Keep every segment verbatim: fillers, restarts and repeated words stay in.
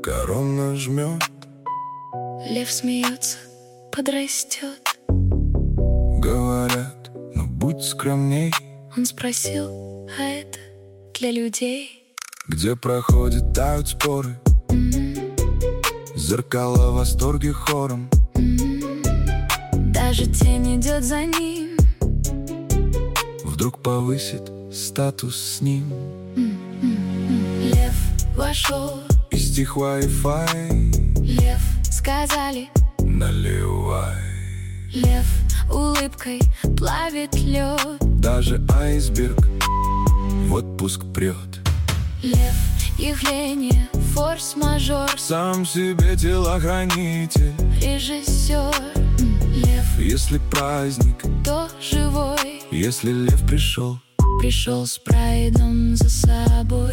корона жмет. Лев смеется, подрастет. Говорят, ну будь скромней. Он спросил, а это для людей? Где проходят, тают споры, М-м-м. зеркала в восторге хором. М-м-м. Даже тень идет за ним. Вдруг повысит статус с ним. М-м-м. Лев вошел, И стих Wi-Fi лев сказали. наливай. Лев улыбкой плавит лед. Даже айсберг в отпуск прет. Лев явление, форс-мажор. Сам себе телохранитель. Режиссер. Лев, Если праздник, то живой. если лев пришел. Пришел с прайдом за собой.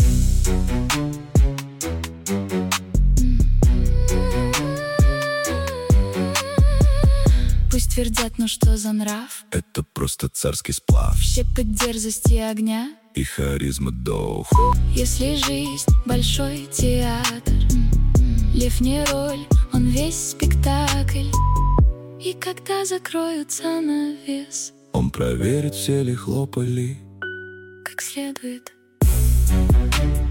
Пусть твердят, ну что за нрав. Это просто царский сплав. Щепот дерзости огня. И харизма дух. Если жизнь большой театр, лев не роль, он весь спектакль. И когда закроют занавес, Он проверит, все ли хлопали как следует.